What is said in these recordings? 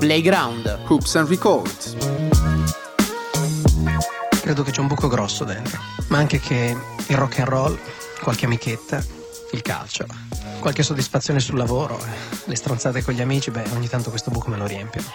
Playground Hoops and Records. Credo che c'è un buco grosso dentro, ma anche che il rock and roll, qualche amichetta, il calcio, qualche soddisfazione sul lavoro, le stronzate con gli amici, ogni tanto questo buco me lo riempiono.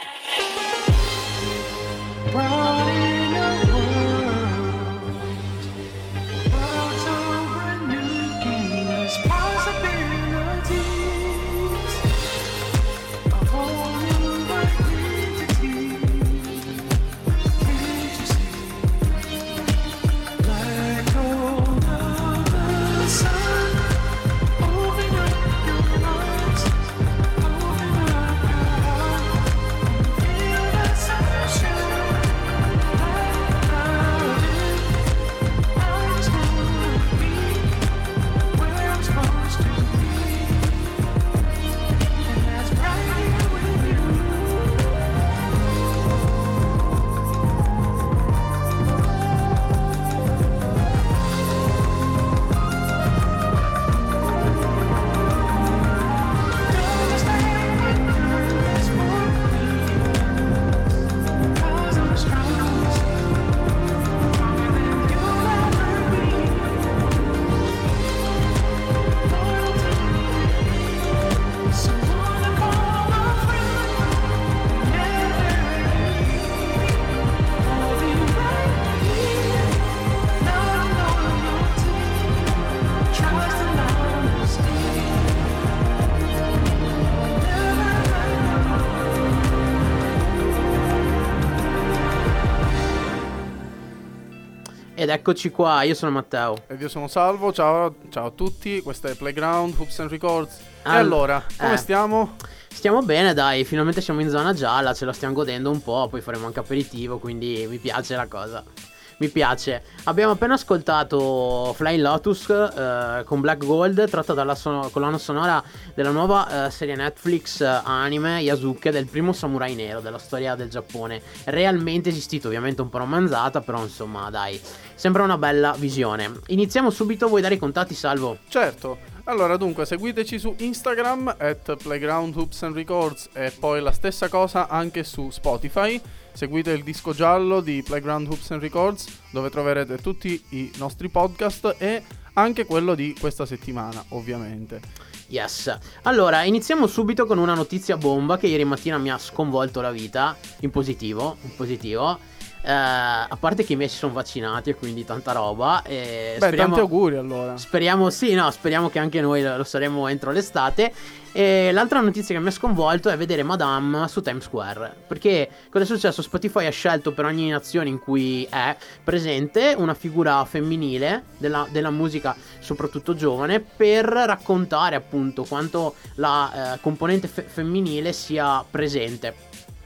Ed eccoci qua, io sono Matteo. Ed io sono Salvo, ciao a tutti, questo è Playground, Hoops and Records. E allora, come stiamo? Stiamo bene, dai, finalmente siamo in zona gialla, ce la stiamo godendo un po', poi faremo anche aperitivo, quindi mi piace la cosa. Mi piace. Abbiamo appena ascoltato Flying Lotus con Black Gold, tratta dalla colonna sonora della nuova serie Netflix anime Yasuke, del primo samurai nero della storia del Giappone. Realmente esistito, ovviamente un po' romanzata, però insomma dai, sembra una bella visione. Iniziamo subito, vuoi dare i contatti, Salvo? Certo. Allora, dunque, seguiteci su Instagram @playgroundhoopsandrecords e poi la stessa cosa anche su Spotify. Seguite il disco giallo di Playground Hoops and Records, dove troverete tutti i nostri podcast e anche quello di questa settimana, ovviamente. Yes. Allora, iniziamo subito con una notizia bomba che ieri mattina mi ha sconvolto la vita, in positivo. A parte che i miei si sono vaccinati e quindi tanta roba. Speriamo, tanti auguri allora. Speriamo che anche noi lo saremo entro l'estate. E l'altra notizia che mi ha sconvolto è vedere Madame su Times Square. Perché cosa è successo? Spotify ha scelto per ogni nazione in cui è presente una figura femminile della musica, soprattutto giovane, per raccontare appunto quanto la componente femminile sia presente.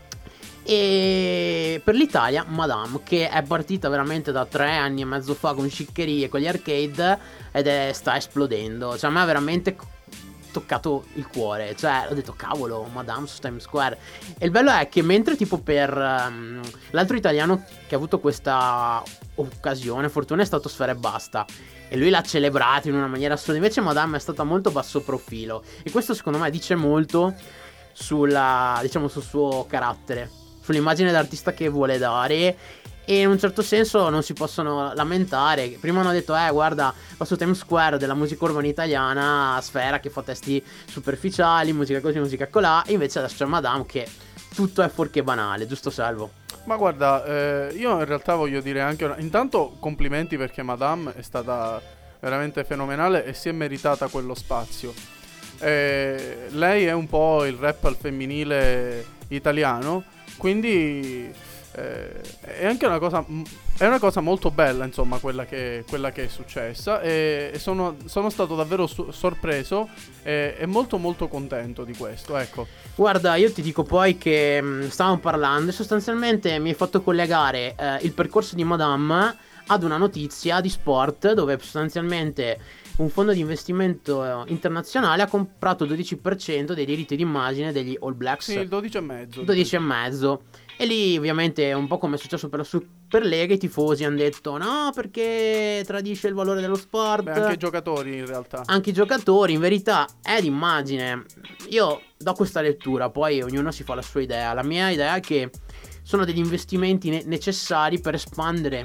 E per l'Italia Madame, che è partita veramente da 3 anni e mezzo fa con Sciccherie, con gli arcade, sta esplodendo. Cioè a me ha veramente toccato il cuore. Cioè ho detto cavolo, Madame su Times Square. E il bello è che mentre tipo per l'altro italiano che ha avuto questa occasione, fortuna, è stato Sfera Ebbasta, e lui l'ha celebrato in una maniera assurda. Invece Madame è stata molto basso profilo, e questo secondo me dice molto sul suo carattere, sull'immagine d'artista che vuole dare. E in un certo senso non si possono lamentare. Prima hanno detto guarda, va su Times Square della musica urbana italiana, Sfera che fa testi superficiali, musica così, musica colà. E invece adesso c'è Madame che tutto è fuorché banale, giusto Salvo? Ma guarda, io in realtà voglio dire anche intanto complimenti, perché Madame è stata veramente fenomenale e si è meritata quello spazio. Lei è un po' il rap al femminile italiano, quindi è anche una cosa molto bella, insomma, quella che è successa, e sono stato davvero sorpreso e molto molto contento di questo, ecco. Guarda, io ti dico poi che stavamo parlando e sostanzialmente mi hai fatto collegare il percorso di Madame ad una notizia di sport, dove sostanzialmente un fondo di investimento internazionale ha comprato il 12% dei diritti d'immagine degli All Blacks. Sì, il 12,5. 12,5. E lì ovviamente è un po' come è successo per la Superlega, i tifosi hanno detto no perché tradisce il valore dello sport. Beh, anche i giocatori in realtà. Anche i giocatori, in verità è l'immagine. Io do questa lettura, poi ognuno si fa la sua idea. La mia idea è che sono degli investimenti necessari per espandere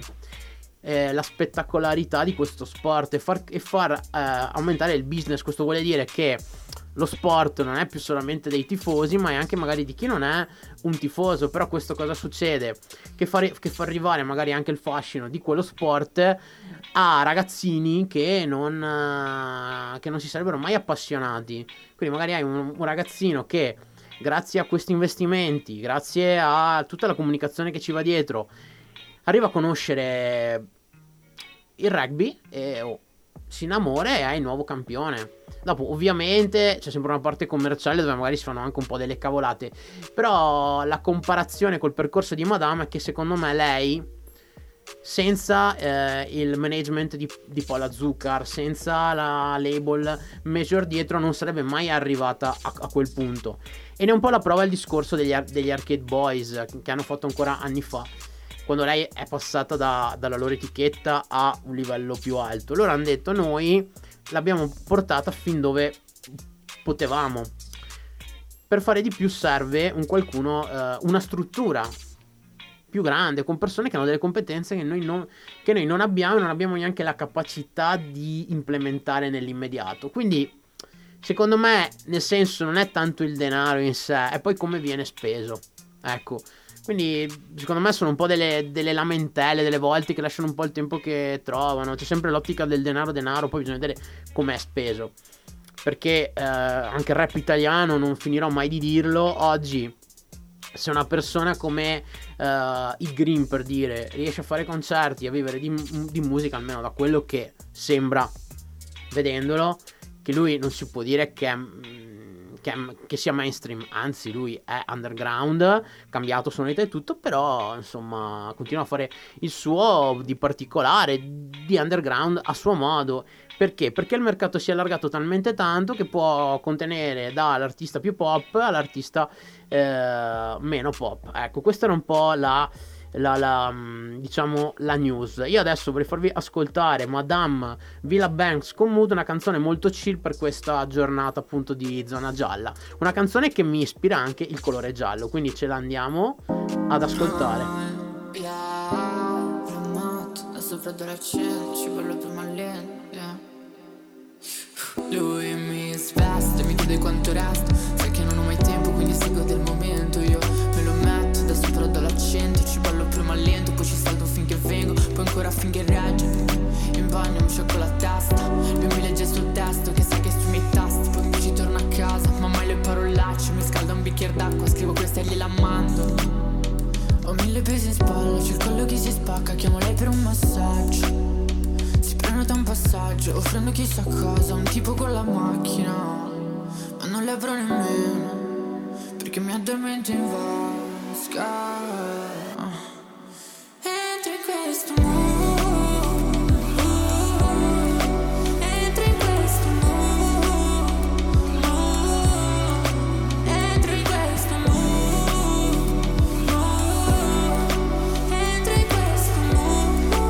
la spettacolarità di questo sport e far aumentare il business. Questo vuole dire che lo sport non è più solamente dei tifosi, ma è anche magari di chi non è un tifoso. Però questo cosa succede? Che fa arrivare magari anche il fascino di quello sport a ragazzini che non si sarebbero mai appassionati. Quindi magari hai un ragazzino che grazie a questi investimenti, grazie a tutta la comunicazione che ci va dietro, arriva a conoscere il rugby e si innamora e è il nuovo campione. Dopo ovviamente c'è sempre una parte commerciale dove magari si fanno anche un po' delle cavolate, però la comparazione col percorso di Madame è che secondo me lei, senza il management di Paula Zucker, senza la label major dietro, non sarebbe mai arrivata a quel punto. E ne è un po' la prova il discorso degli Arcade Boys che hanno fatto ancora anni fa, quando lei è passata dalla loro etichetta a un livello più alto. Loro hanno detto noi l'abbiamo portata fin dove potevamo. Per fare di più serve una struttura più grande, con persone che hanno delle competenze che noi non abbiamo, e non abbiamo neanche la capacità di implementare nell'immediato. Quindi secondo me, nel senso, non è tanto il denaro in sé, è poi come viene speso. Ecco. Quindi secondo me sono un po' delle lamentele delle volte che lasciano un po' il tempo che trovano. C'è sempre l'ottica del denaro, poi bisogna vedere com'è speso. Perché anche il rap italiano, non finirò mai di dirlo, oggi se una persona come i Green, per dire, riesce a fare concerti, a vivere di musica, almeno da quello che sembra vedendolo, che lui non si può dire che sia mainstream, anzi lui è underground, cambiato sonorità e tutto, però insomma continua a fare il suo di particolare, di underground a suo modo. Perché? Perché il mercato si è allargato talmente tanto che può contenere dall'artista più pop all'artista meno pop. Ecco, questa era un po' diciamo la news. Io adesso vorrei farvi ascoltare Madame Villa Banks con Mood, una canzone molto chill per questa giornata appunto di zona gialla, una canzone che mi ispira anche il colore giallo, quindi ce la andiamo ad ascoltare. Adesso freddo la cena, ci parlo prima lento. Lui mi sveste, mi chiede quanto resta, sai che non ho mai tempo quindi seguo del momento. Io me lo metto, adesso però dall'accento, ci ballo prima lento, poi ci salto finché vengo, poi ancora finché regge. In bagno mi sciocco la testa, lui mi legge sul testo che sa che sui miei tasti, poi ci torno a casa, ma mai le parolacce, mi scalda un bicchiere d'acqua, scrivo questa e gliela mando. Ho 1000 pesi in spalla, c'è il collo che si spacca, chiamo lei per un massaggio. Prenota un passaggio, offrendo chissà cosa, un tipo con la macchina, ma non le avrò nemmeno, perché mi addormento in vasca. Entro in questo mondo, entro in questo mondo, entro in questo mondo, entro in questo mondo.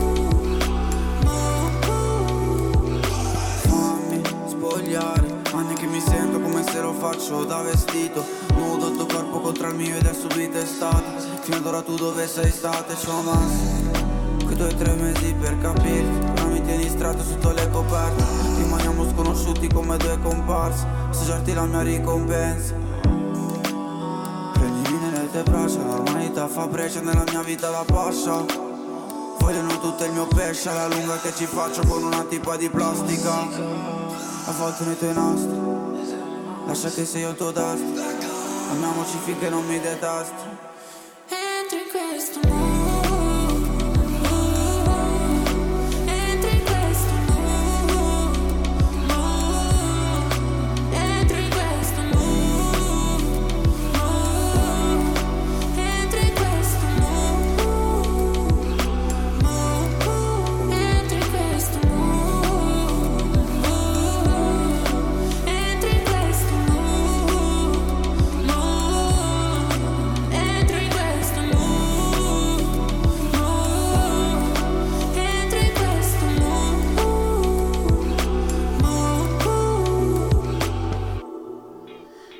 Anni che mi sento come se lo faccio da vestito, nudo il tuo corpo contro il mio ed è subito estate. Fino ad ora tu dove sei stata? C'ho massimo quei 2 o 3 mesi per capirti, ora mi tieni stretto sotto le coperte. Rimaniamo sconosciuti come 2 comparse, assaggiarti la mia ricompensa. Prendimi nelle tue braccia, la normalità fa breccia nella mia vita la pascia. Vogliono tutto il mio pesce alla lunga che ci faccio con una tipa di plastica. Avvolto nei tuoi nastri, lascia che sei io il tuo destro. Amiamoci finché non mi detesti. Entro in questo mondo, entro in questo mondo, entro in questo mondo, entro in questo mondo, entro in questo mondo.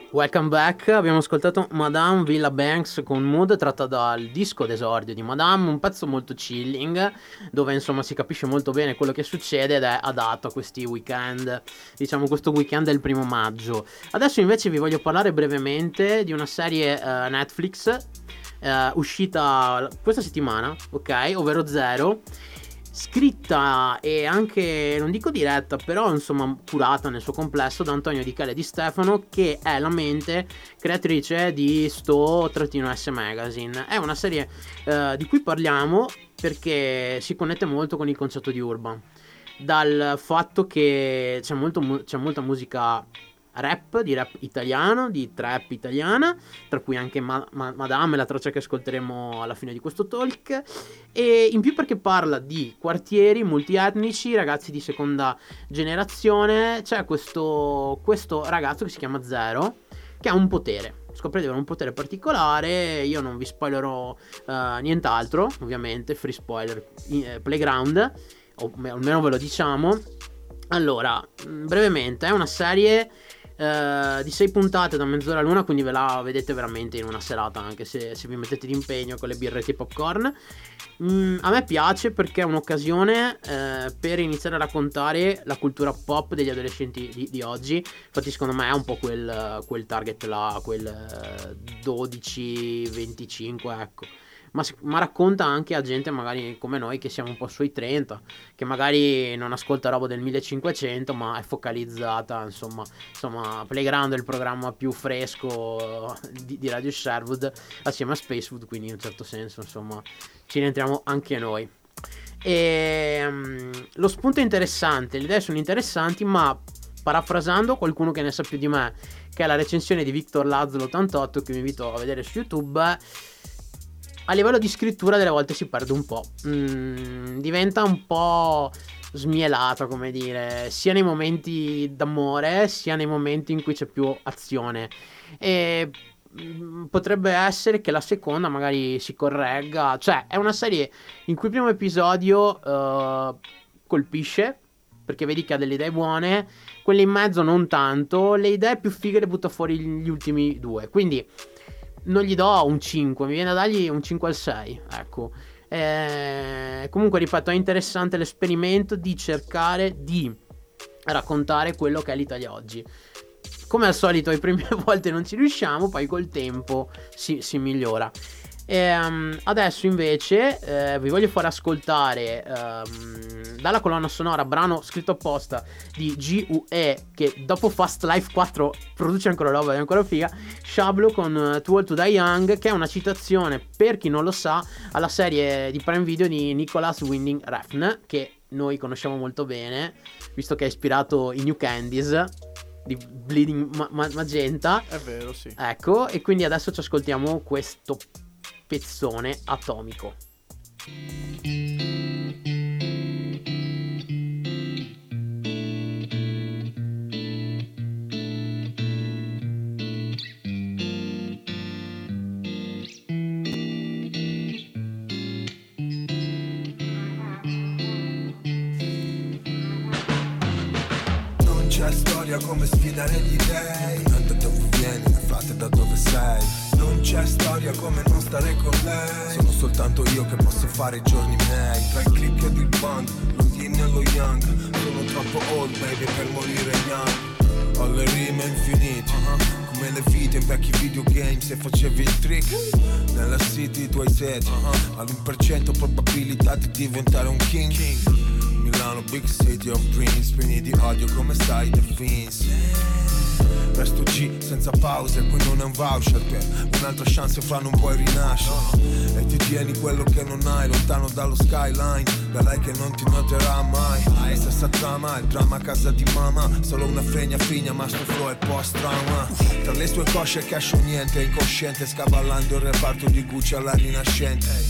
Welcome back, abbiamo ascoltato Madame Villa Banks con Mood, tratta dal disco d'esordio di Madame, un pezzo molto chilling, dove insomma si capisce molto bene quello che succede ed è adatto a questi weekend, diciamo questo weekend del 1° maggio. Adesso invece vi voglio parlare brevemente di una serie Netflix uscita questa settimana, ok, ovvero Zero, scritta e anche, non dico diretta, però insomma curata nel suo complesso da Antonio Di Chele Di Stefano, che è la mente creatrice di Sto-S Magazine. È una serie di cui parliamo perché si connette molto con il concetto di Urban, dal fatto che c'è molta musica rap, di rap italiano, di trap italiana, tra cui anche Madame, la traccia che ascolteremo alla fine di questo talk, e in più perché parla di quartieri multietnici, ragazzi di seconda generazione. C'è questo ragazzo che si chiama Zero, che ha un potere, scopre di avere un potere particolare. Io non vi spoilerò nient'altro, ovviamente, free spoiler playground, o almeno ve lo diciamo. Allora, brevemente, è una serie di 6 puntate da mezz'ora l'una, quindi ve la vedete veramente in una serata, anche se vi mettete d'impegno con le birrette e popcorn. A me piace perché è un'occasione per iniziare a raccontare la cultura pop degli adolescenti di oggi. Infatti secondo me è un po' quel target là, quel 12-25, ecco. Ma racconta anche a gente magari come noi, che siamo un po' sui 30, che magari non ascolta roba del 1500, ma è focalizzata, insomma Playground è il programma più fresco di Radio Sherwood assieme a Spacewood, quindi in un certo senso insomma ci rientriamo anche noi. E lo spunto è interessante, le idee sono interessanti, ma parafrasando qualcuno che ne sa più di me, che è la recensione di Victor Lazlo 88, che vi invito a vedere su YouTube, a livello di scrittura delle volte si perde un po', diventa un po' smielata, come dire, sia nei momenti d'amore sia nei momenti in cui c'è più azione, e potrebbe essere che la seconda magari si corregga. Cioè è una serie in cui il primo episodio colpisce perché vedi che ha delle idee buone, quelle in mezzo non tanto, le idee più fighe le butta fuori gli ultimi 2, quindi non gli do un 5, mi viene da dargli un 5 al 6, ecco. Comunque ripeto, è interessante l'esperimento di cercare di raccontare quello che è l'Italia oggi. Come al solito, le prime volte non ci riusciamo, poi col tempo si migliora. Adesso invece vi voglio fare ascoltare dalla colonna sonora, brano scritto apposta di GUE, che dopo Fast Life 4 produce ancora roba, è ancora figa, Shablo con Too Old to Die Young, che è una citazione, per chi non lo sa, alla serie di Prime Video di Nicholas Winding Refn, che noi conosciamo molto bene, visto che è ispirato i New Candies di Bleeding Magenta. È vero, sì. Ecco, e quindi adesso ci ascoltiamo questo pezzone atomico. Non c'è storia come sfidare gli dèi, tanto dove vieni, frate, da dove sei. Non c'è storia come non stare con lei. Sono soltanto io che posso fare i giorni miei. Tra il click ed il band, lo yin e lo yang. Sono troppo old baby per morire young. Ho le rime infinite, come le vite in vecchi videogame. Se facevi il trick nella city tu hai sete, all'1% probabilità di diventare un king. Milano big city of dreams, pieni di odio come sai The Fins. Resto G senza pause, qui non è un voucher per un'altra chance fra non puoi rinascere. E ti tieni quello che non hai, lontano dallo skyline, da lei che non ti noterà mai. Stessa trama, il dramma a casa di mamma, solo una fregna figna ma sto flow è post-trauma. Tra le sue cosce cash o niente, incosciente, scavallando il reparto di Gucci alla rinascente.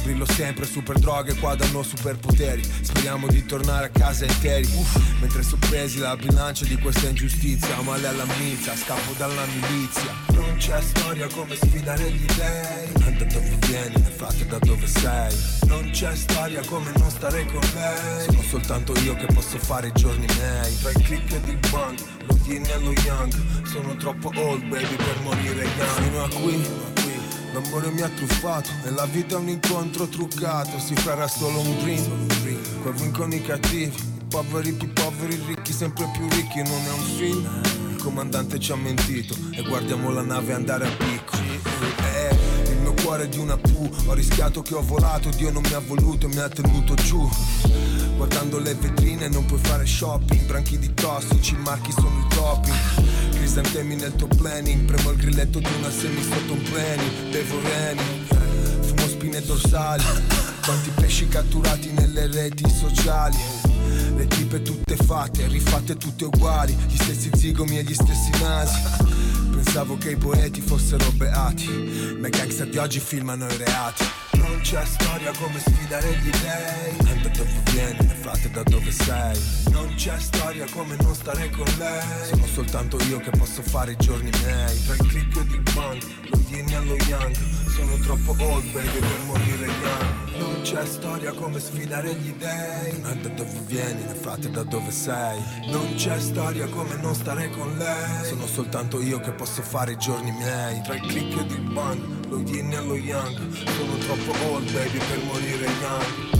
Grillo sempre super droghe, qua danno superpoteri. Speriamo di tornare a casa interi. Mentre sorpresi la bilancia di questa ingiustizia. Male alla milizia, scappo dalla milizia. Non c'è storia come sfidare gli dèi. Da dove vieni, nel frate da dove sei. Non c'è storia come non stare con lei. Sono soltanto io che posso fare i giorni miei. Tra il click ed il bang, lo yin e lo yang. Sono troppo old baby per morire young. Fino a qui l'amore mi ha truffato e la vita è un incontro truccato. Si farà solo un dream, qua vincono i cattivi, i poveri più poveri, i ricchi sempre più ricchi. Non è un film, il comandante ci ha mentito e guardiamo la nave andare a picco. Il mio cuore è di una pu, ho rischiato che ho volato, Dio non mi ha voluto e mi ha tenuto giù. Guardando le vetrine non puoi fare shopping, branchi di tossici, i marchi sono il topping. Crisantemi nel tuo planning, premo il grilletto di una semi sotto un pleni. Bevo reni, fumo spine dorsali. Quanti pesci catturati nelle reti sociali. Le tipe tutte fatte, rifatte tutte uguali. Gli stessi zigomi e gli stessi nasi. Pensavo che i poeti fossero beati, ma i gangster di oggi filmano i reati. Non c'è storia come sfidare gli dèi. Da dove vieni, nel frate da dove sei. Non c'è storia come non stare con lei. Sono soltanto io che posso fare i giorni miei. Tra il click ed il bang, lo yin e lo yang. Sono troppo old baby per morire young. Non c'è storia come sfidare gli dèi. Da dove vieni, nel frate da dove sei. Non c'è storia come non stare con lei. Sono soltanto io che posso fare i giorni miei. Tra il click ed il bang, lo yin e lo yang. Sono troppo old baby per morire young.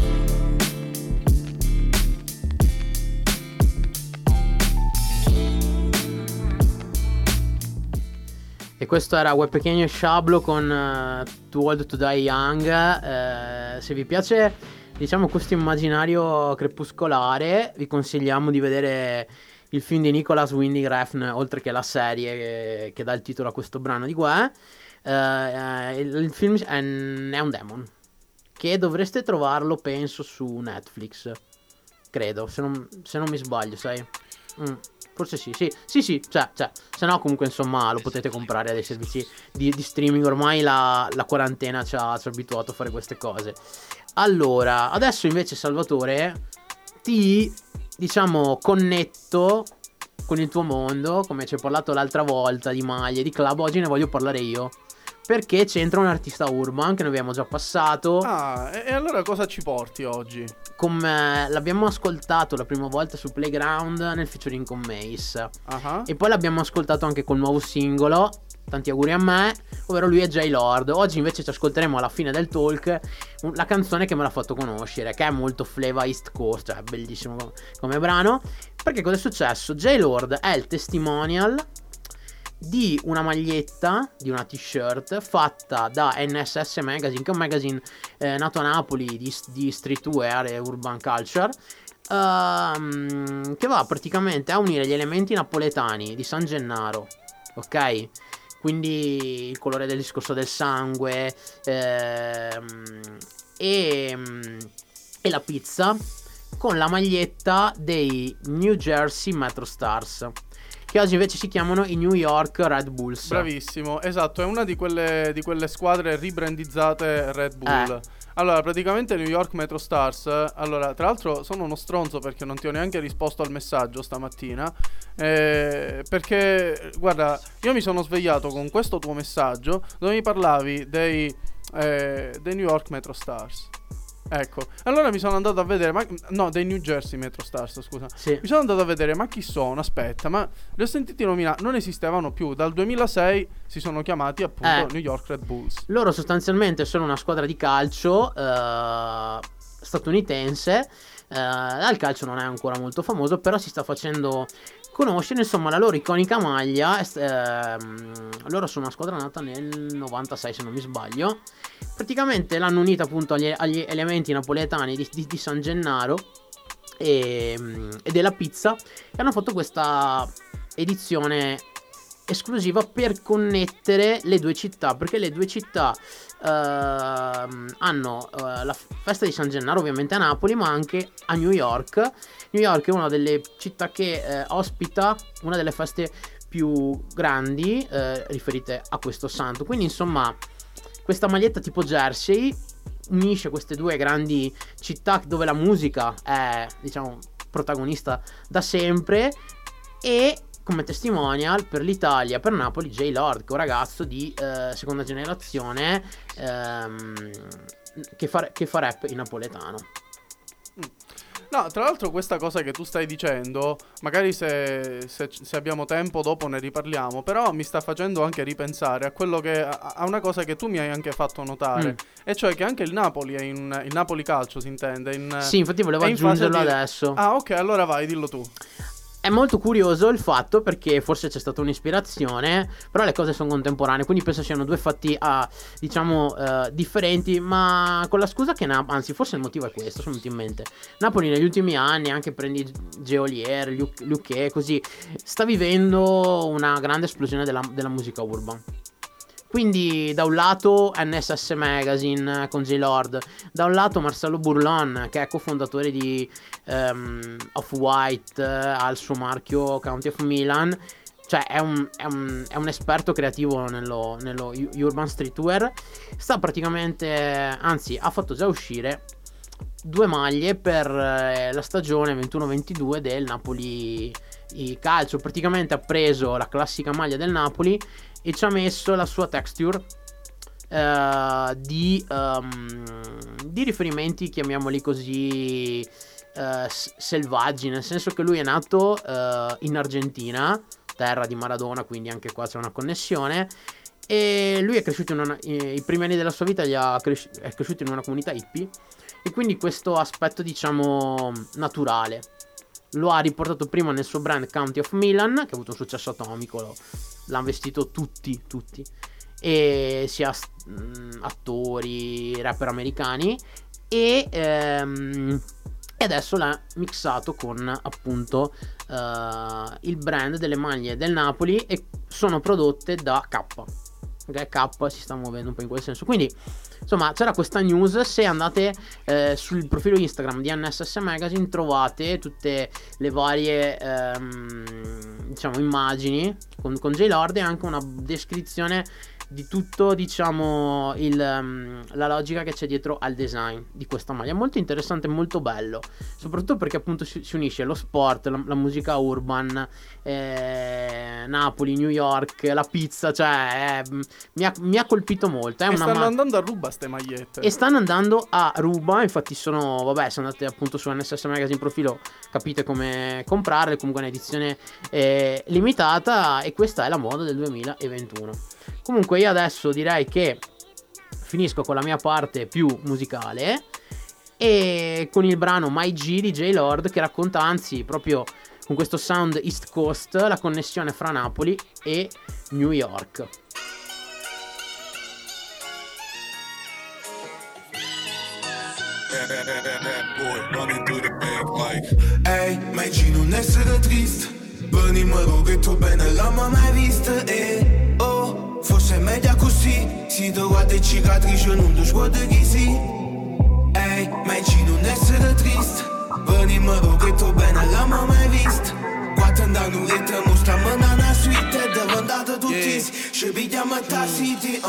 E questo era Web Pequeno e Shablo con Too Old to Die Young. Se vi piace, diciamo, questo immaginario crepuscolare, vi consigliamo di vedere il film di Nicholas Winding Refn, oltre che la serie che dà il titolo a questo brano di Gue. Il film è Neon Demon, che dovreste trovarlo, penso, su Netflix, credo, se non mi sbaglio, sai. Forse sì, cioè, se no comunque insomma lo potete comprare a dei servizi di streaming. Ormai la quarantena ci ha abituato a fare queste cose. Allora, adesso invece, Salvatore, ti, diciamo, connetto con il tuo mondo. Come ci hai parlato l'altra volta di maglie, di club, oggi ne voglio parlare io, perché c'entra un artista urban che ne abbiamo già passato. E allora cosa ci porti oggi? Come l'abbiamo ascoltato la prima volta su Playground nel featuring con Mace. E poi l'abbiamo ascoltato anche col nuovo singolo, tanti auguri a me, ovvero lui è J-Lord. Oggi invece ci ascolteremo alla fine del talk la canzone che me l'ha fatto conoscere, che è molto flavor East Coast, cioè bellissimo come brano. Perché cosa è successo? J-Lord è il testimonial di una maglietta, di una t-shirt fatta da NSS Magazine, che è un magazine nato a Napoli di streetwear e urban culture, che va praticamente a unire gli elementi napoletani di San Gennaro, ok? Quindi il colore del discorso del sangue e la pizza, con la maglietta dei New Jersey Metro Stars, che oggi invece si chiamano i New York Red Bulls. Bravissimo, esatto, è una di quelle squadre ribrandizzate Red Bull. Allora, praticamente New York Metro Stars, allora, tra l'altro sono uno stronzo perché non ti ho neanche risposto al messaggio stamattina, perché, guarda, io mi sono svegliato con questo tuo messaggio dove mi parlavi dei New York Metro Stars. Ecco, allora mi sono andato a vedere, dei New Jersey Metro Stars, scusa. Sì. Mi sono andato a vedere, ma chi sono? Aspetta, ma li ho sentiti nominare, non esistevano più. Dal 2006 si sono chiamati appunto New York Red Bulls. Loro sostanzialmente sono una squadra di calcio statunitense. Il calcio non è ancora molto famoso, però si sta facendo conoscere. Insomma, la loro iconica maglia, loro sono una squadra nata nel 96 se non mi sbaglio. Praticamente l'hanno unita appunto agli elementi napoletani di San Gennaro e della pizza, e hanno fatto questa edizione esclusiva per connettere le due città, perché le due città hanno la festa di San Gennaro ovviamente a Napoli, ma anche a New York. New York è una delle città che ospita una delle feste più grandi riferite a questo santo. Quindi insomma, questa maglietta tipo jersey unisce queste due grandi città dove la musica è, diciamo, protagonista da sempre. E come testimonial per l'Italia, per Napoli, J-Lord, che è un ragazzo di seconda generazione che fa rap in napoletano. No, tra l'altro questa cosa che tu stai dicendo, magari se abbiamo tempo dopo ne riparliamo, però mi sta facendo anche ripensare a quello che a una cosa che tu mi hai anche fatto notare, e cioè che anche il Napoli è il Napoli Calcio, si intende? Sì, infatti volevo aggiungerlo adesso. Ah, ok, allora vai, dillo tu. È molto curioso il fatto, perché forse c'è stata un'ispirazione, però le cose sono contemporanee, quindi penso siano due fatti differenti, ma con la scusa che anzi forse il motivo è questo, sono venuto in mente. Napoli negli ultimi anni, anche prendi Geolier, Luque, così, sta vivendo una grande esplosione della musica urban. Quindi da un lato NSS Magazine con J-Lord, da un lato Marcello Burlon, che è cofondatore di Off-White, ha il suo marchio County of Milan, cioè è un esperto creativo nello urban streetwear. Sta praticamente, anzi ha fatto già uscire 2 maglie per la stagione 21-22 del Napoli Calcio. Praticamente ha preso la classica maglia del Napoli e ci ha messo la sua texture di riferimenti, chiamiamoli così, selvaggi, nel senso che lui è nato in Argentina, terra di Maradona, quindi anche qua c'è una connessione, e lui è cresciuto i primi anni della sua vita è cresciuto in una comunità hippie, e quindi questo aspetto, diciamo, naturale lo ha riportato prima nel suo brand County of Milan, che ha avuto un successo atomico, l'hanno vestito tutti, e sia attori, rapper americani, e adesso l'ha mixato con appunto il brand delle maglie del Napoli, e sono prodotte da K. Ok, K si sta muovendo un po' in quel senso. Quindi insomma c'era questa news. Se andate sul profilo Instagram di NSS Magazine trovate tutte le varie diciamo immagini con J-Lord, e anche una descrizione di tutto, diciamo, la logica che c'è dietro al design di questa maglia. Molto interessante, molto bello, soprattutto perché appunto si unisce lo sport, la musica urban, Napoli, New York, la pizza, cioè mi ha colpito molto. Stanno andando a ruba ste magliette. E stanno andando a ruba, infatti se andate appunto su NSS Magazine profilo capite come comprarle, comunque è un'edizione limitata, e questa è la moda del 2021. Comunque io adesso direi che finisco con la mia parte più musicale, e con il brano My G di J-Lord, che racconta, anzi proprio con questo sound East Coast, la connessione fra Napoli e New York. Ehi, My G, non essere triste, Bunny mă rog, e tu bene, l'ho mai vista, oh, forse è meglio così, si trovate cicatrici non ti sguardo chi si. Ehi, My G, non essere triste, Bunny mă rog, e tu bene, l'ho mai vista. Quattro andando e te mostriamo una suite, davanti a tutti, ci pigliamo a City,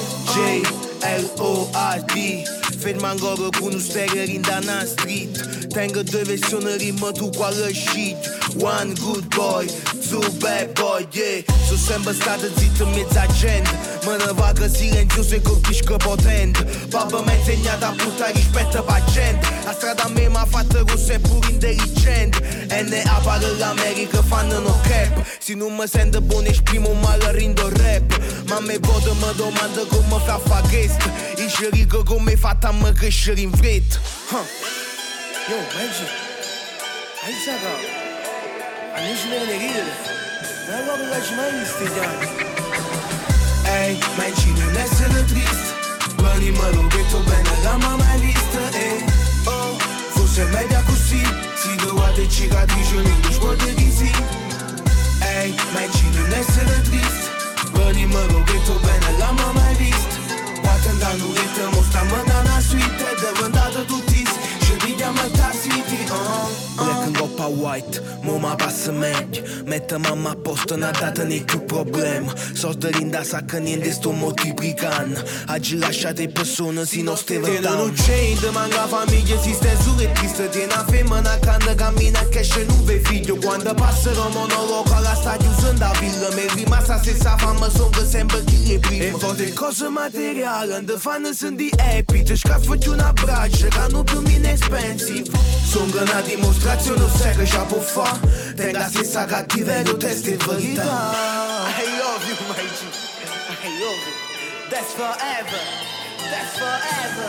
J-L-O-R-D, ferma ancora con un stereo in Dana Street. Tengo 2 versioni rimmo, tu quale shit. One good boy, 2 bad boy, yeah. Sono sempre stato zitto in mezzo a gente, me ne vago silenzioso e colpisco potente. Papà mi ha insegnato a buttare rispetto per gente, la strada a me mi ha fatto rosso e pure intelligente. E ne a parte l'America fanno no cap, se non mi sento buono esprimo male rindo rap. Ma me voto mi domanda come fa questo, il scerico come fatta a me crescere in fretta. Yo, Magic, hai saputo? Amici me ne ridere, ma è proprio la cimani stigliani. Ehi, Magic, non essere triste, Bunny me lo detto bene, la mai vista, oh, forse è meglio così, si trovate cicatrici non ti sguardo di sì. Ehi, Magic, non essere triste, Bunny me lo detto bene, la mai vista. Quattro andando e te mostriamo da una suite, davanti a tutti, ci pigliamo a City, Black and Gopa white, mo ma passa meglio. Mette mamma a posto, una data né più problema. Soldi rinda sacca niente sto moltiplicando. Oggi lasciate persone si non stai ventando. Non c'è, manca famiglia, si sta su e triste. Tiene una femmina che cammina che esce non ve figlio. Quando passano monologo alla sta chiusando la villa. Mi è rimasta stessa fama, sono sempre chi è prima. E forse cose materiali, non ti fanno sentire happy. Ti scaffaggi un abbraccio che non più mi expensive. Sono una dimostrazione, non sai che c'ha può fare. Tenga la stessa cattiveria, testa e verità. I love you, my G. I love you. That's forever. That's forever.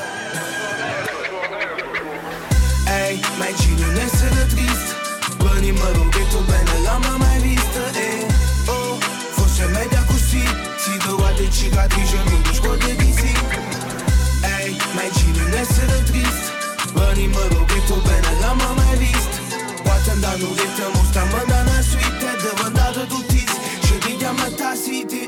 Ehi, my G, non essere triste. Venimelo che tu bene la mamma mai vista. Oh, forse è meglio così. Si trovate cicatrici non ti scordi di sì. Ehi, my G, non essere triste. Venimelo che tu bene la mamma mai vista. Quattro andando che te mostra mandando una suite. E devo andare tutti. Ci vediamo a ta city.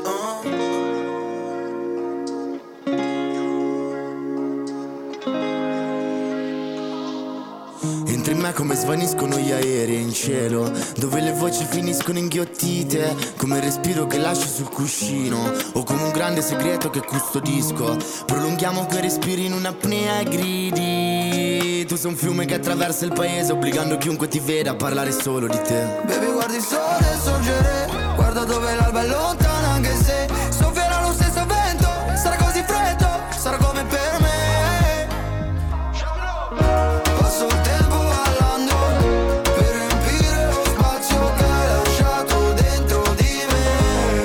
Entri in me come svaniscono gli aerei in cielo, dove le voci finiscono inghiottite, come il respiro che lascio sul cuscino, o come un grande segreto che custodisco. Prolunghiamo quei respiri in un'apnea e gridi. Tu sei un fiume che attraversa il paese, obbligando chiunque ti veda a parlare solo di te. Baby, guardi il sole sorgere, guarda dove l'alba è lontana, anche se soffierà lo stesso vento. Sarà così freddo, sarà come per me. Passo il tempo ballando per riempire lo spazio che hai lasciato dentro di me.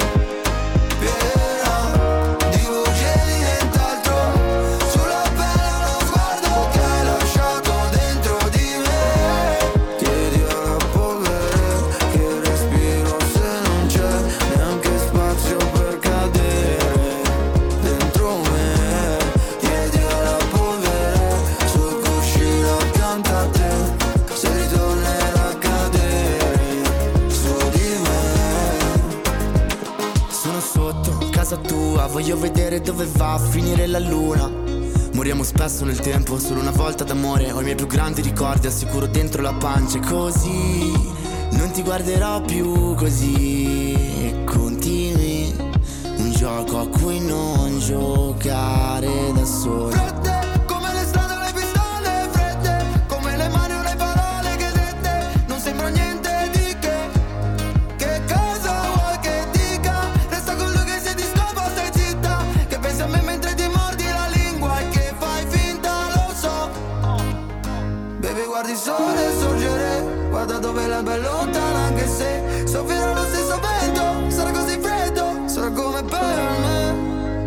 Piena di voce e di nient'altro, sulla pelle lo sguardo che hai lasciato dentro di me. Chiedi alla polvere che respiro se non c'è neanche spazio per cadere dentro me. Chiedi alla polvere sul cuscino accanto a te, se ritornerà a cadere su di me. Sono sotto casa tua, voglio vedere dove va a finire la luna. Moriamo spesso nel tempo, solo una volta d'amore. Ho i miei più grandi ricordi, assicuro dentro la pancia. E così non ti guarderò più così. E continui un gioco a cui non giocare da solo. Fredde come le strade o le pistole, fredde come le mani o le parole che dette. Non sembra niente di che cosa vuoi che dica? Resta con lui che se ti scopa stai zitta, che pensi a me mentre ti mordi la lingua e che fai finta, lo so. Baby, guardi il sole sorgere, guarda dove l'alba è lontana, anche se soffierà lo stesso vento. Sarà così freddo, sarà come per me.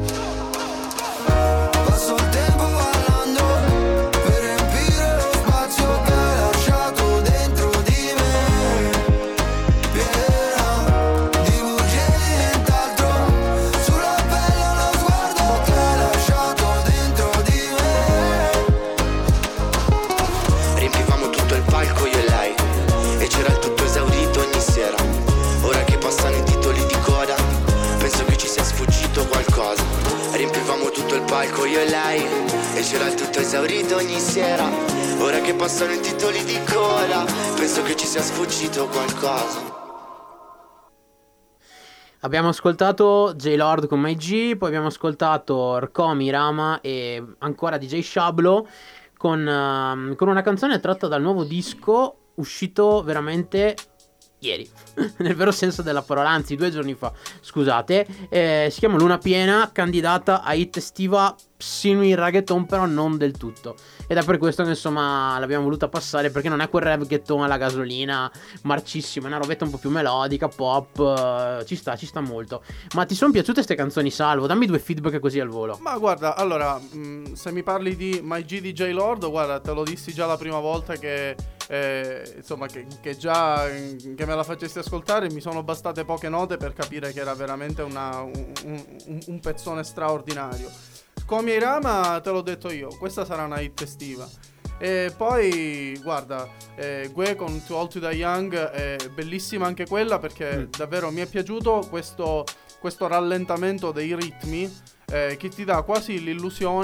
Passo il tempo ballando per riempire lo spazio che hai lasciato dentro di me. Piena di voce e di nient'altro, sulla pelle lo sguardo che hai lasciato dentro di me. Riempivamo tutto il palco io e lei, e c'era il tutto esaurito ogni sera. Ora che passano i titoli di coda, penso che ci sia sfuggito qualcosa. Riempivamo tutto il palco io e lei, e c'era il tutto esaurito ogni sera. Ora che passano i titoli di coda, penso che ci sia sfuggito qualcosa. Abbiamo ascoltato J-Lord con My G, poi abbiamo ascoltato Rkomi, Rama e ancora DJ Shablo con una canzone tratta dal nuovo disco uscito veramente ieri, nel vero senso della parola, anzi 2 giorni fa, scusate. Si chiama Luna Piena, candidata a hit estiva simili reggaeton, però non del tutto, ed è per questo che insomma l'abbiamo voluta passare, perché non è quel reggaeton alla gasolina marcissimo, è una robetta un po' più melodica, pop, ci sta molto. Ma ti sono piaciute queste canzoni, Salvo? Dammi 2 feedback così al volo. Ma guarda, allora, se mi parli di My G di J-Lord, guarda, te lo dissi già la prima volta che insomma che già che me la facessi ascoltare, mi sono bastate poche note per capire che era veramente un pezzone straordinario. Come Rama, te l'ho detto io, questa sarà una hit estiva. E poi guarda, Gue con Too Old to Die Young è bellissima anche quella, perché davvero mi è piaciuto questo rallentamento dei ritmi, che ti dà quasi l'illusione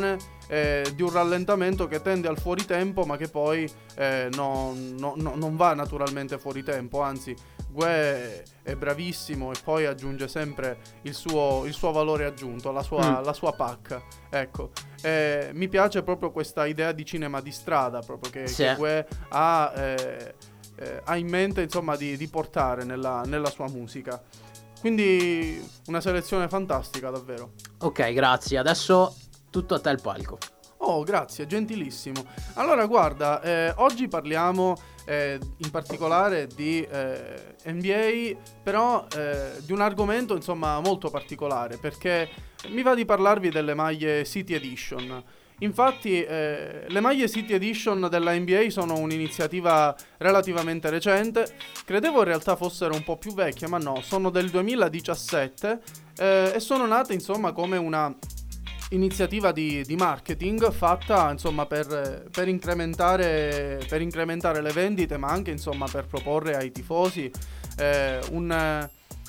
di un rallentamento che tende al fuori tempo, ma che poi non va naturalmente fuori tempo, anzi Gue è bravissimo e poi aggiunge sempre il suo valore aggiunto, la sua pacca. Ecco, mi piace proprio questa idea di cinema di strada, proprio che Gue ha in mente, insomma, di portare nella sua musica. Quindi una selezione fantastica, davvero. Ok, grazie. Adesso tutto a te il palco. Oh, grazie, gentilissimo. Allora, guarda, oggi parliamo in particolare di NBA, però di un argomento, insomma, molto particolare, perché mi va di parlarvi delle maglie City Edition. Infatti le maglie City Edition della NBA sono un'iniziativa relativamente recente. Credevo in realtà fossero un po' più vecchie, ma no, sono del 2017 e sono nate, insomma, come una iniziativa di marketing fatta, insomma, per incrementare le vendite, ma anche, insomma, per proporre ai tifosi una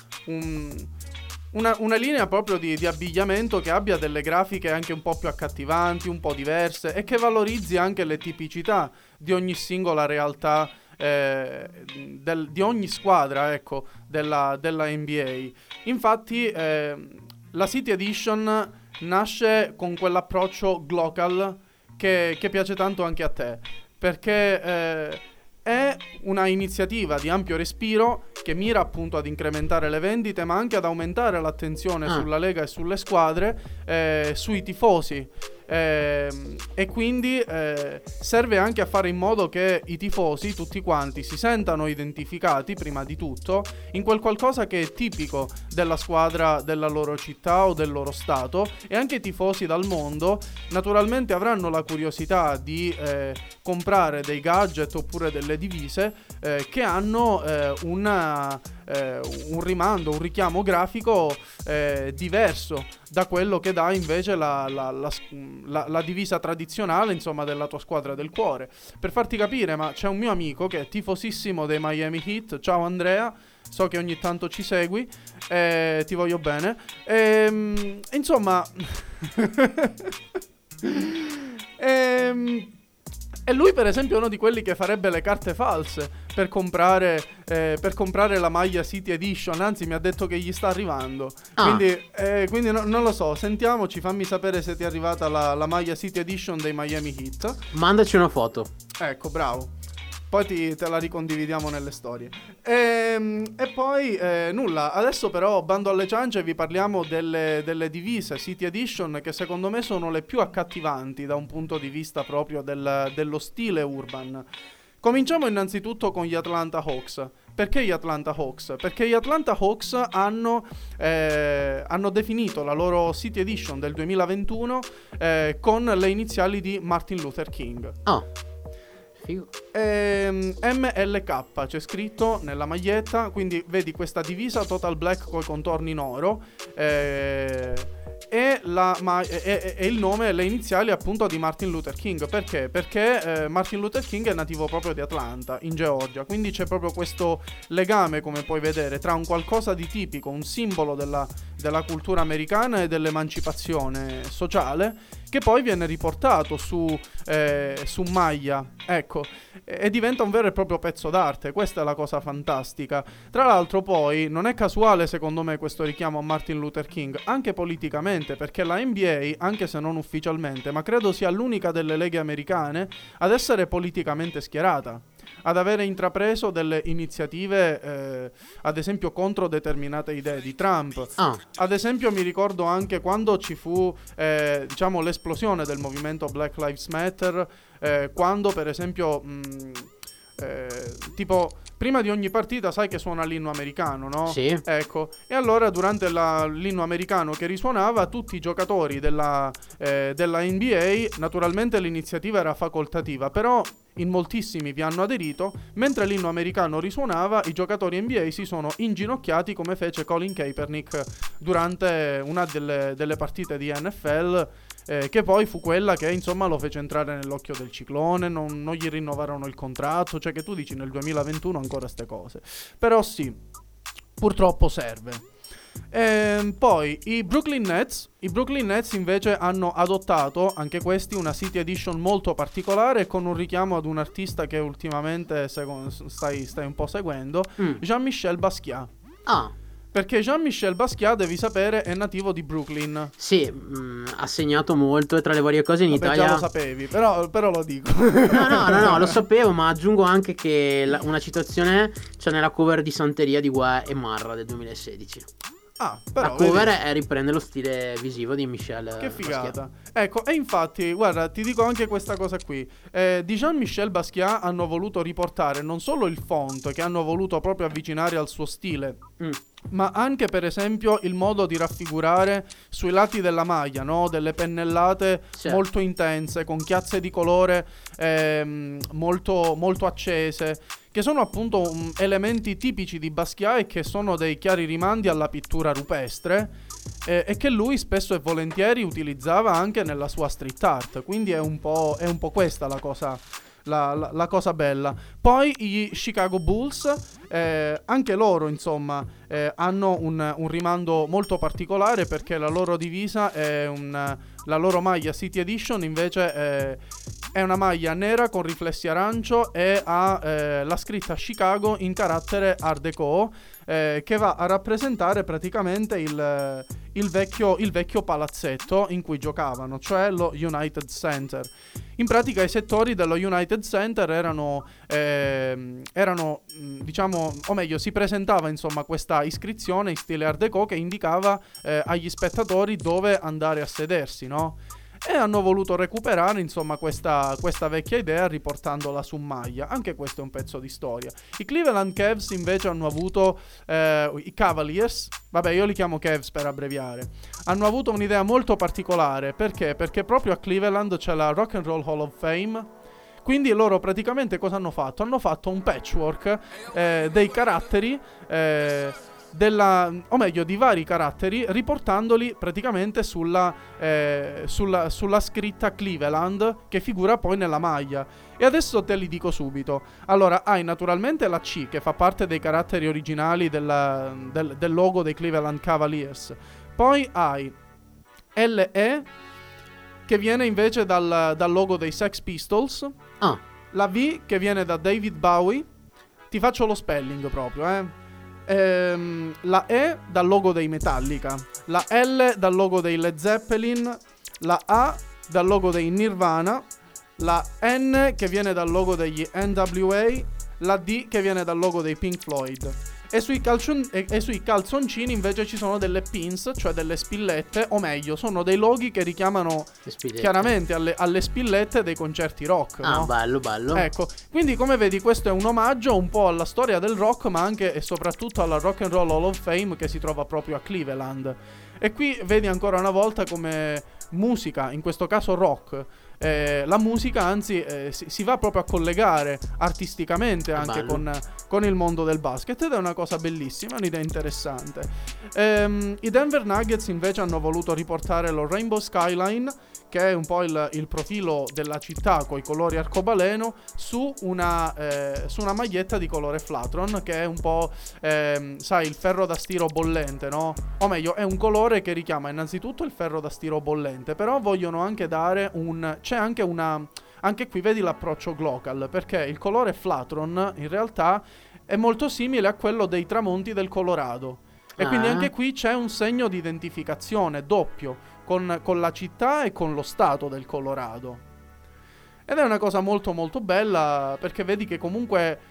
linea proprio di abbigliamento che abbia delle grafiche anche un po' più accattivanti, un po' diverse, e che valorizzi anche le tipicità di ogni singola realtà, di ogni squadra, ecco, della NBA. Infatti la City Edition nasce con quell'approccio glocal che piace tanto anche a te, perché è una iniziativa di ampio respiro che mira appunto ad incrementare le vendite, ma anche ad aumentare l'attenzione sulla Lega e sulle squadre, sui tifosi, e quindi serve anche a fare in modo che i tifosi, tutti quanti, si sentano identificati prima di tutto in quel qualcosa che è tipico della squadra della loro città o del loro stato, e anche i tifosi dal mondo naturalmente avranno la curiosità di comprare dei gadget oppure delle divise che hanno un rimando, un richiamo grafico diverso da quello che dà invece la divisa tradizionale, insomma, della tua squadra del cuore. Per farti capire, ma c'è un mio amico che è tifosissimo dei Miami Heat. Ciao Andrea, so che ogni tanto ci segui, ti voglio bene. Insomma e lui, per esempio, è uno di quelli che farebbe le carte false per comprare la maglia City Edition. Anzi, mi ha detto che gli sta arrivando. Quindi non lo so, sentiamoci, fammi sapere se ti è arrivata la maglia City Edition dei Miami Heat. Mandaci una foto. Ecco, bravo. Poi te la ricondividiamo nelle storie. E poi nulla. Adesso però, bando alle ciance, vi parliamo delle divise City Edition, che secondo me sono le più accattivanti da un punto di vista proprio dello stile urban. Cominciamo innanzitutto con gli Atlanta Hawks. Perché gli Atlanta Hawks? Perché gli Atlanta Hawks hanno definito la loro City Edition del 2021 con le iniziali di Martin Luther King. MLK c'è scritto nella maglietta, quindi vedi questa divisa total black coi contorni in oro, e il nome e le iniziali appunto di Martin Luther King. Perché? Perché Martin Luther King è nativo proprio di Atlanta, in Georgia, quindi c'è proprio questo legame, come puoi vedere, tra un qualcosa di tipico, un simbolo della cultura americana e dell'emancipazione sociale, che poi viene riportato su maglia, ecco, e diventa un vero e proprio pezzo d'arte. Questa è la cosa fantastica. Tra l'altro poi non è casuale, secondo me, questo richiamo a Martin Luther King, anche politicamente, perché la NBA, anche se non ufficialmente, ma credo sia l'unica delle leghe americane ad essere politicamente schierata, ad avere intrapreso delle iniziative ad esempio contro determinate idee di Trump. Ad esempio mi ricordo anche quando ci fu diciamo l'esplosione del movimento Black Lives Matter, quando per esempio tipo prima di ogni partita sai che suona l'inno americano, no? Sì. Ecco, e allora durante l'inno americano che risuonava, tutti i giocatori della NBA, naturalmente l'iniziativa era facoltativa, però in moltissimi vi hanno aderito. Mentre l'inno americano risuonava, i giocatori NBA si sono inginocchiati, come fece Colin Kaepernick durante una delle partite di NFL, che poi fu quella che insomma lo fece entrare nell'occhio del ciclone. Non gli rinnovarono il contratto, cioè che tu dici nel 2021 ancora ste cose. Però sì, purtroppo serve. Poi i Brooklyn Nets invece hanno adottato anche questi una City Edition molto particolare, con un richiamo ad un artista che ultimamente stai un po' seguendo, Jean-Michel Basquiat. Perché Jean-Michel Basquiat, devi sapere, è nativo di Brooklyn. Sì, ha segnato molto, e tra le varie cose in Italia... già lo sapevi, però lo dico. No, lo sapevo, ma aggiungo anche che una citazione c'è nella cover di Santeria di Guè e Marra del 2016. Però la cover riprende lo stile visivo di Michel. Che figata. Basquiat. Ecco, e infatti, guarda, ti dico anche questa cosa qui. Di Jean-Michel Basquiat hanno voluto riportare non solo il font, che hanno voluto proprio avvicinare al suo stile, ma anche, per esempio, il modo di raffigurare sui lati della maglia, no? Delle pennellate molto intense, con chiazze di colore molto, molto accese, che sono appunto elementi tipici di Basquiat e che sono dei chiari rimandi alla pittura rupestre, e che lui spesso e volentieri utilizzava anche nella sua street art. Quindi è un po' questa la cosa bella. Poi i Chicago Bulls, anche loro insomma hanno un rimando molto particolare, perché la loro divisa è la loro maglia City Edition invece è una maglia nera con riflessi arancio e ha la scritta Chicago in carattere Art Deco, che va a rappresentare praticamente il vecchio palazzetto in cui giocavano, cioè lo United Center. In pratica i settori dello United Center erano diciamo, o meglio, si presentava insomma questa iscrizione in stile Art Deco che indicava agli spettatori dove andare a sedersi, no? E hanno voluto recuperare insomma questa vecchia idea riportandola su maglia. Anche questo è un pezzo di storia. I Cleveland Cavs invece hanno avuto i Cavaliers, vabbè, io li chiamo Cavs per abbreviare, hanno avuto un'idea molto particolare. Perché? Perché proprio a Cleveland c'è la Rock and Roll Hall of Fame. Quindi loro praticamente cosa hanno fatto? Hanno fatto un patchwork dei caratteri o meglio di vari caratteri, riportandoli praticamente sulla scritta Cleveland, che figura poi nella maglia. E adesso te li dico subito. Allora, hai naturalmente la C, che fa parte dei caratteri originali del logo dei Cleveland Cavaliers. Poi hai LE, che viene invece dal logo dei Sex Pistols. La V, che viene da David Bowie. Ti faccio lo spelling proprio, la E dal logo dei Metallica, la L dal logo dei Led Zeppelin, la A dal logo dei Nirvana, la N che viene dal logo degli NWA, la D che viene dal logo dei Pink Floyd. E sui calzoncini invece ci sono delle pins, cioè delle spillette, o meglio, sono dei loghi che richiamano chiaramente alle spillette dei concerti rock. No? Bello. Ecco, quindi come vedi questo è un omaggio un po' alla storia del rock, ma anche e soprattutto alla Rock and Roll Hall of Fame, che si trova proprio a Cleveland. E qui vedi ancora una volta come musica, in questo caso rock, la musica anzi si va proprio a collegare artisticamente anche con il mondo del basket, ed è una cosa bellissima, un'idea interessante. I Denver Nuggets invece hanno voluto riportare lo Rainbow Skyline, che è un po' il profilo della città con i colori arcobaleno, su una maglietta di colore Flatron, che è un po' sai, il ferro da stiro bollente, no? O meglio, è un colore che richiama innanzitutto il ferro da stiro bollente, però vogliono anche dare c'è anche anche qui vedi l'approccio Glocal, perché il colore Flatron in realtà è molto simile a quello dei tramonti del Colorado. E quindi anche qui c'è un segno di identificazione doppio con la città e con lo stato del Colorado. Ed è una cosa molto molto bella, perché vedi che comunque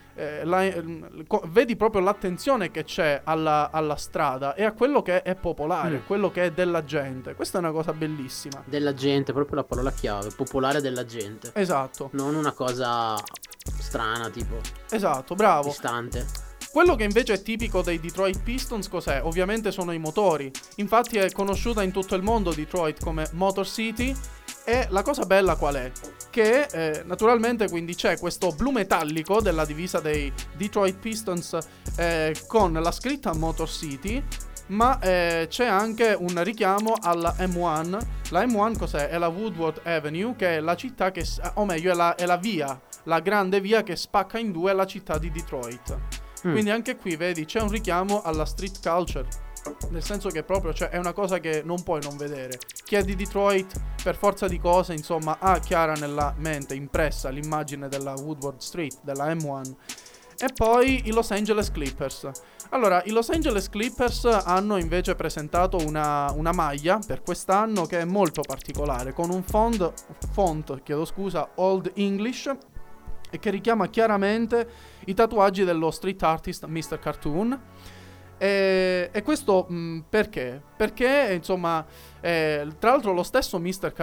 vedi proprio l'attenzione che c'è alla strada e a quello che è popolare, quello che è della gente. Questa è una cosa bellissima. Della gente, proprio la parola chiave, popolare della gente. Esatto. Non una cosa strana, tipo. Esatto, bravo. Distante. Quello che invece è tipico dei Detroit Pistons cos'è? Ovviamente sono i motori. Infatti è conosciuta in tutto il mondo Detroit come Motor City. E la cosa bella qual è? Che naturalmente quindi c'è questo blu metallico della divisa dei Detroit Pistons con la scritta Motor City, ma c'è anche un richiamo alla M1. La M1 cos'è? È la Woodward Avenue, che è la città che, o meglio è la via, la grande via che spacca in due la città di Detroit. Quindi anche qui vedi c'è un richiamo alla street culture. Nel senso che proprio, cioè, è una cosa che non puoi non vedere. Chi è di Detroit, per forza di cose, insomma, ha chiara nella mente, impressa, l'immagine della Woodward Street, della M1. E poi i Los Angeles Clippers. Allora, i Los Angeles Clippers hanno invece presentato una maglia per quest'anno che è molto particolare, con un font, Old English, e che richiama chiaramente i tatuaggi dello street artist Mr. Cartoon. E questo perché? Perché, insomma, tra l'altro lo stesso Mr.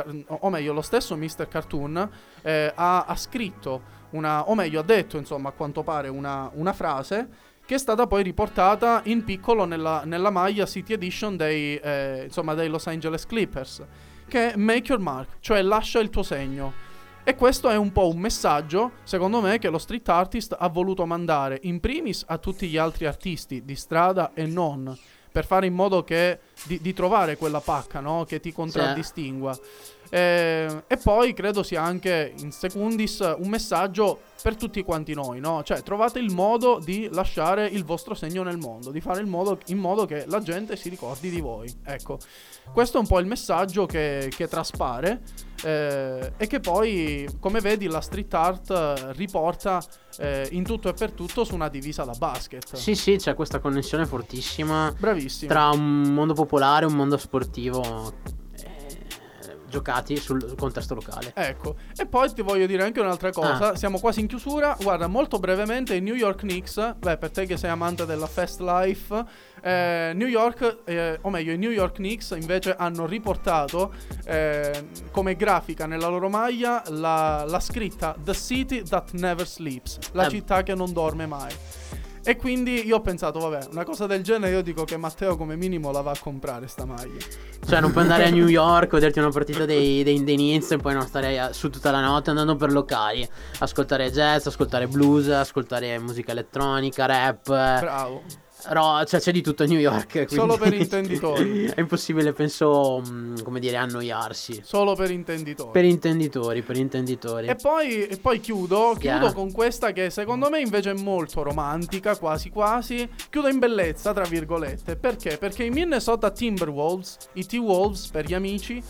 Cartoon ha scritto ha detto, insomma, a quanto pare una frase che è stata poi riportata in piccolo nella maglia City Edition dei Los Angeles Clippers, che è Make Your Mark, cioè lascia il tuo segno. E questo è un po' un messaggio, secondo me, che lo street artist ha voluto mandare in primis a tutti gli altri artisti di strada e non, per fare in modo che di trovare quella pacca, no? Che ti contraddistingua. E poi credo sia anche in secundis un messaggio per tutti quanti noi, no? Cioè, trovate il modo di lasciare il vostro segno nel mondo, di fare in modo che la gente si ricordi di voi. Ecco, questo è un po' il messaggio che traspare, e che poi, come vedi, la street art riporta in tutto e per tutto su una divisa da basket. Sì, c'è questa connessione fortissima. Bravissimo. Tra un mondo popolare e un mondo sportivo, giocati sul contesto locale. Ecco, e poi ti voglio dire anche un'altra cosa. Siamo quasi in chiusura. Guarda, molto brevemente, i New York Knicks, per te che sei amante della fast life, i New York Knicks invece hanno riportato come grafica nella loro maglia la scritta The City That Never Sleeps, la città che non dorme mai. E quindi io ho pensato, vabbè, una cosa del genere, io dico che Matteo come minimo la va a comprare sta maglia. Cioè, non puoi andare a New York, vederti una partita dei Knicks e poi non stare su tutta la notte andando per locali, ascoltare jazz, ascoltare blues, ascoltare musica elettronica, rap. Bravo. Cioè, c'è di tutto a New York, quindi solo per intenditori. È impossibile, penso, annoiarsi. Solo per intenditori. Per intenditori. E poi chiudo con questa che secondo me invece è molto romantica, quasi. Chiudo in bellezza, tra virgolette. Perché? Perché i Minnesota Timberwolves, i T-Wolves per gli amici,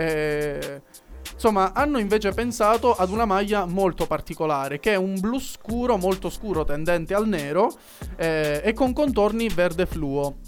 insomma, hanno invece pensato ad una maglia molto particolare, che è un blu scuro, molto scuro, tendente al nero, e con contorni verde fluo.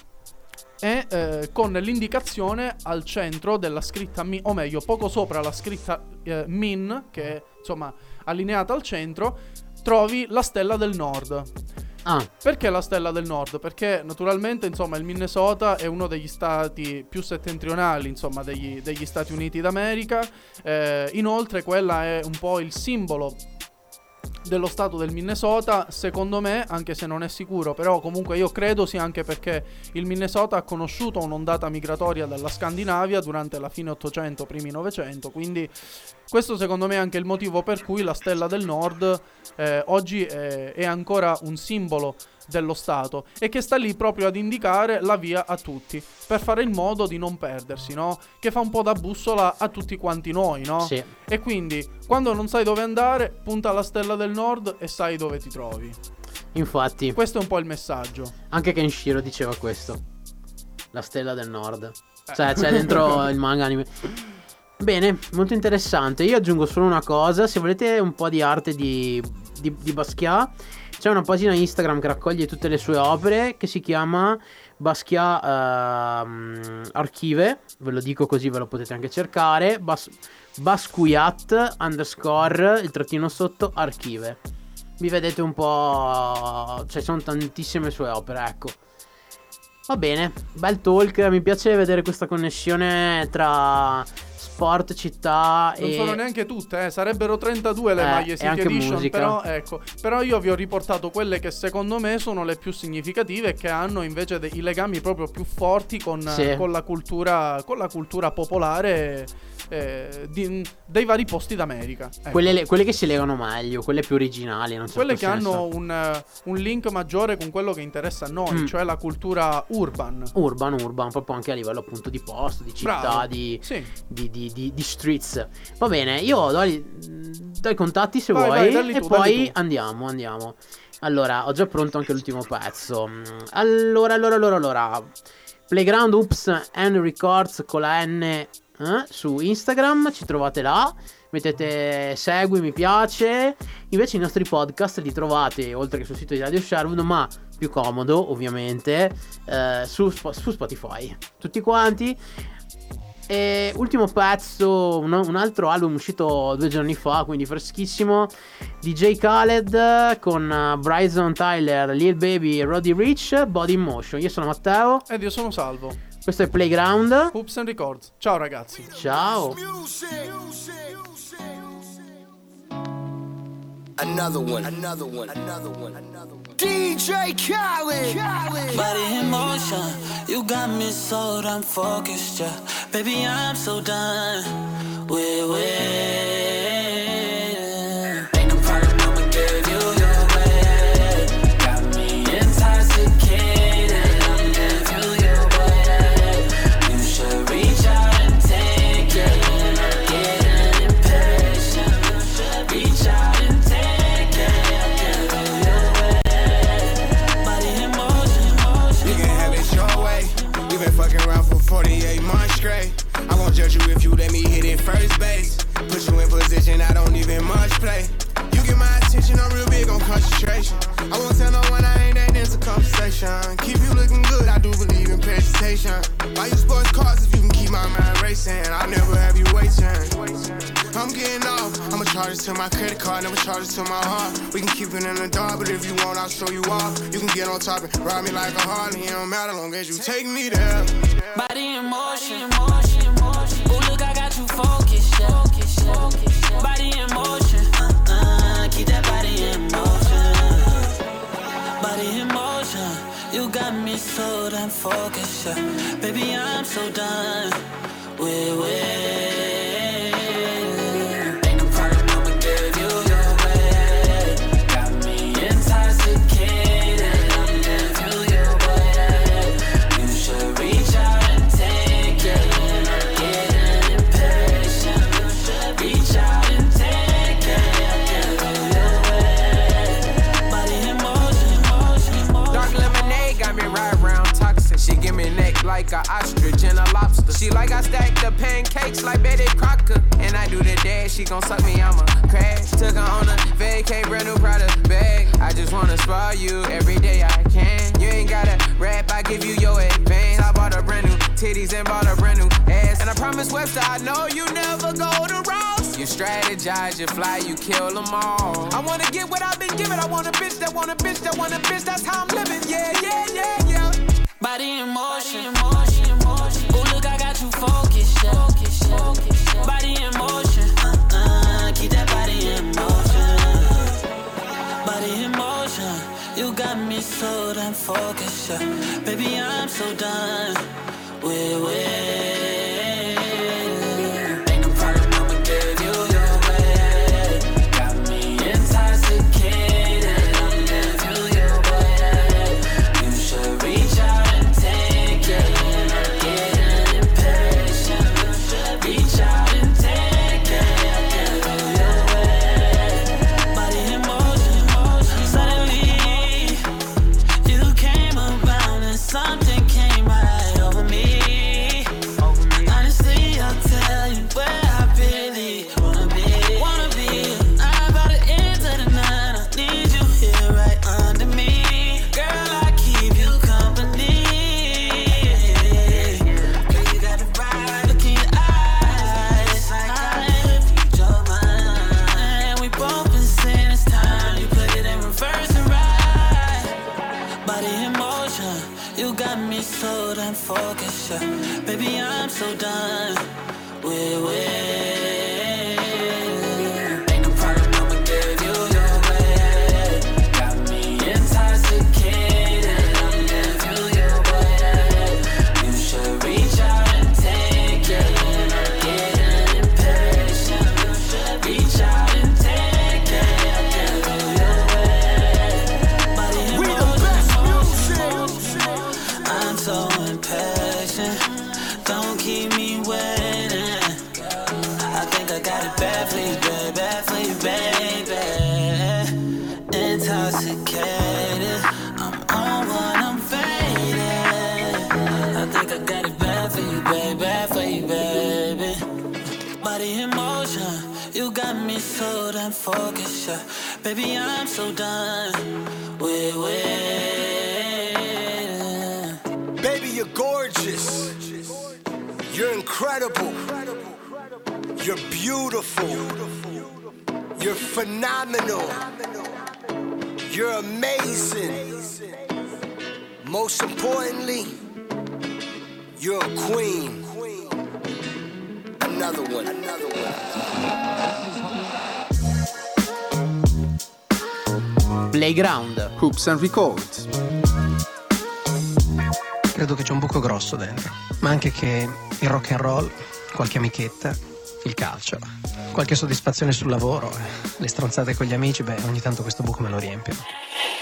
E con l'indicazione al centro della scritta o meglio, poco sopra la scritta Min, che è, insomma, allineata al centro, trovi la stella del nord. Perché la stella del nord? Perché naturalmente, insomma, il Minnesota è uno degli stati più settentrionali, insomma, degli Stati Uniti d'America. Inoltre quella è un po' il simbolo dello stato del Minnesota, secondo me, anche se non è sicuro, però comunque io credo sia anche perché il Minnesota ha conosciuto un'ondata migratoria dalla Scandinavia durante la fine 800, primi 900, quindi questo secondo me è anche il motivo per cui la stella del nord oggi è ancora un simbolo dello stato e che sta lì proprio ad indicare la via a tutti, per fare in modo di non perdersi, no? Che fa un po' da bussola a tutti quanti noi, no? Sì. E quindi quando non sai dove andare, punta alla stella del nord e sai dove ti trovi. Infatti questo è un po' il messaggio. Anche Kenshiro diceva questo, la stella del nord, cioè c'è dentro il manga anime. Bene, molto interessante. Io aggiungo solo una cosa: se volete un po' di arte di Basquiat, c'è una pagina Instagram che raccoglie tutte le sue opere, che si chiama Basquiat Archive. Ve lo dico così ve lo potete anche cercare. Basquiat _ il trattino sotto Archive. Vi vedete un po', cioè sono tantissime sue opere, ecco. Va bene, bel talk. Mi piace vedere questa connessione tra sport, città non sono neanche tutte, sarebbero 32 le maglie City Edition, musica. però io vi ho riportato quelle che secondo me sono le più significative e che hanno invece i legami proprio più forti con la cultura popolare dei vari posti d'America, ecco. Quelle che si legano meglio, quelle più originali, non so, quelle che hanno un link maggiore con quello che interessa a noi, cioè la cultura urban, proprio anche a livello appunto di posto, di città, di streets. Va bene, io do i contatti se vuoi, e poi andiamo. Allora, ho già pronto anche l'ultimo pezzo. Allora. Playground Oops and Records con la N su Instagram, ci trovate là. Mettete segui, mi piace. Invece i nostri podcast li trovate, oltre che sul sito di Radio Sherwood, ma più comodo ovviamente, su Spotify. Tutti quanti. E ultimo pezzo, un altro album uscito 2 giorni fa, quindi freschissimo, DJ Khaled con Bryson Tyler, Lil Baby e Roddy Ricch, Body in Motion. Io sono Matteo. Ed io sono Salvo. Questo è Playground. Oops and Records. Ciao ragazzi. Ciao. Another one. DJ Khaled. Body in motion, you got me so damn focused, yeah. Baby, I'm so done with ain't no problem, I'ma give you your way. Got me intoxicated, I'll give you your way. You should reach out and take it, and I'm getting impatient. You should reach out and take it, I'll give you your way. Body in motion. You can have it your way. We been fucking around for 48 months straight. I won't judge you if you let me hit it first base. Put you in position, I don't even much play. You get my attention, I'm real big on concentration. I won't tell no one I ain't that into conversation. Keep you looking good, I do believe in presentation. Buy you sports cars if you can keep my mind racing. I'll never have you waiting. I'm getting off, I'ma charge it to my credit card, never charge it to my heart. We can keep it in the dark, but if you want, I'll show you off. You can get on top and ride me like a Harley. It don't matter long as you take me there. Body in motion. Ooh, look, I got you focused, yeah. Body in motion. Keep that body in motion. Body in motion. You got me so damn focused, yeah. Baby, I'm so done with ain't no problem, I'ma give you your way. Got me intoxicated, I'll give you your way. You should reach out and take it, and I'm getting impatient. You should reach out and take it, I'll give you your way. Body in motion. Dark lemonade got me right round toxic. She give me neck like a ostrich and a lobster. She like I stack the pancakes like Betty Crocker. And I do the dash, she gon' suck me, I'ma crash. Took her on a vacay, brand new product bag. I just wanna spoil you every day I can. You ain't gotta rap, I give you your advance. I bought a brand new titties and bought a brand new ass. And I promise Webster, I know you never go to Ross. You strategize, you fly, you kill them all. I wanna get what I've been given. I want a bitch that want a bitch that want a bitch. That's how I'm living, yeah. Body in motion. Ooh, look, I got you focused, yeah. Body in motion. Keep that body in motion. Body in motion. You got me so damn focused, yeah. Baby, I'm so done with ain't no problem, I'ma give you your way. Got me intoxicated, I'll give you your way. You should reach out and take it, and I'm getting impatient. You should reach out and take it, I'll give you your way. Body in motion. Suddenly, you came around and something came right over me. Honestly, I'll tell you where I really wanna be. I'm about to enter the night. I need you here right under me. Girl, I keep you company. Girl, you got the right look in your eyes. I read your mind. We both been saying it's time. You put it in reverse and right. Body in motion. You got me so damn focused, yeah. Baby, I'm so done with ain't no problem, I'ma give you your way. Got me intoxicated, I'll give you your way. You should reach out and take it, and I'm getting impatient. You should reach out and take it, I'll give you your way. Body in motion. I'm so impatient. Don't keep me waiting. I think I got it bad for you, baby. Intoxicated. focus, yeah. Baby, I'm so done with waiting. Baby, you're gorgeous. You're incredible. You're beautiful. You're phenomenal. You're amazing. Most importantly, you're a queen. Another one. Playground. Hoops and Records. Credo che c'è un buco grosso dentro, ma anche che il rock and roll, qualche amichetta, il calcio, qualche soddisfazione sul lavoro, le stronzate con gli amici, beh, ogni tanto questo buco me lo riempiono.